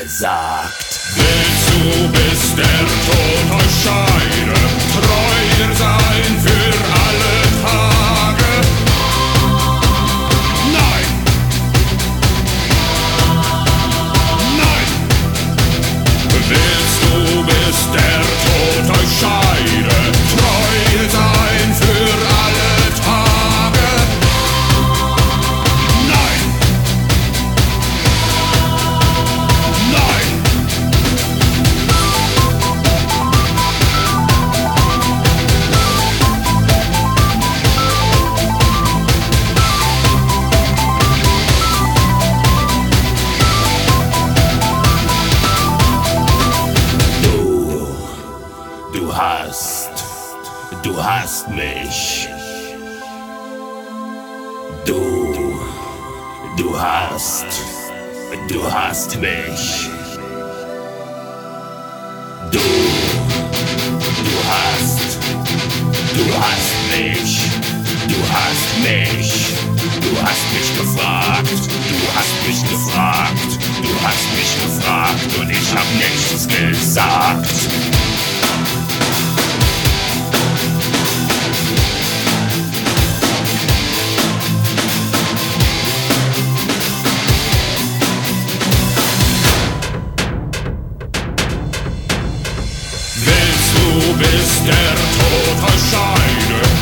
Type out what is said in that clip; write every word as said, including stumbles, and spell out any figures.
gesagt. Willst du, bis der Tod euch scheide, treu sein für alle Tage? Nein! Nein! Willst du, bis der Tod euch scheide, treu sein für alle Tage? Nein! Nein! Du hast, du hast mich. Du, du hast, du hast mich. Du, du hast, du hast mich. Du hast mich. Du hast mich gefragt. Du hast mich gefragt. Du hast mich gefragt und ich hab nichts gesagt. Willst du, bis der Tod euch scheide,